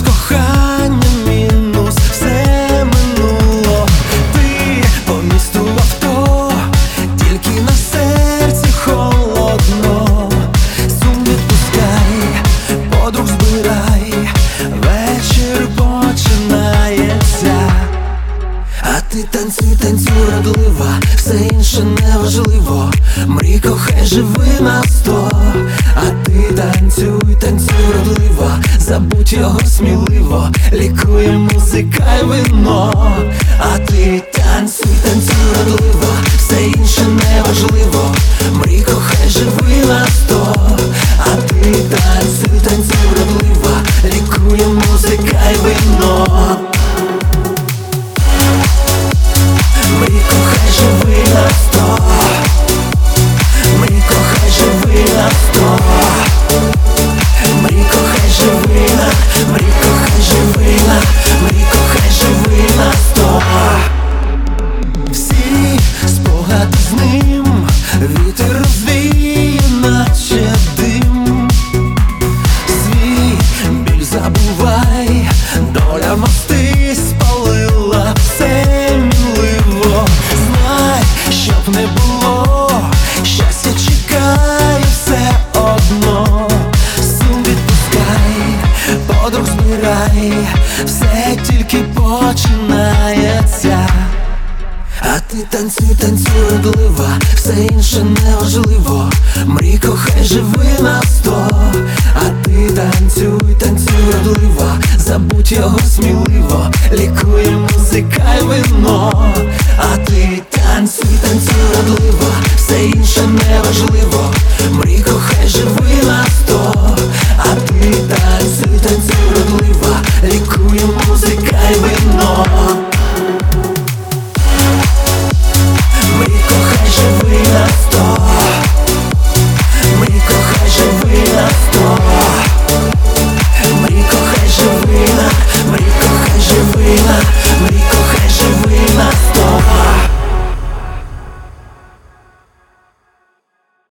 кохання мінус, все минуло. Ти по місту в авто, тільки на серці холодно. Сум відпускай, подруг збирай, вечір починається. А ти танцюй, танцюй радлива, все інше неважливо. Мрій, кохай, живи на 100. А ти танцюй, танцюй радлива, забудь його сміливо, лікує музика й вино. А ти танцюй, танцюй радлива, все інше неважливо. Мрій, кохай, живи на 100. А ти танцюй, танцюй радлива, лікує музика й вино. Мрій, кохай, живи на 100. Мрій, кохай, живи на 100. Мрій, кохай, живи на, мрій, кохай, живи на, мрій, кохай, живи на 100. Всі спогади з ним вітер розвіє, наче дим. Свій біль забувай, доля мости спалила, все мінливо. Знай, щоб не було, щастя чекає все одно. Сум відпускай, подруг збирай, все тільки починається. А ти танцюй, танцюй радлива, все інше неважливо. Мрій, кохай, живи на 100. А ти танцюй, танцюй радлива, забудь його сміливо, лікує музика й вино. А ти танцюй, танцюй радлива, все інше неважливо. Мрій, кохай, живи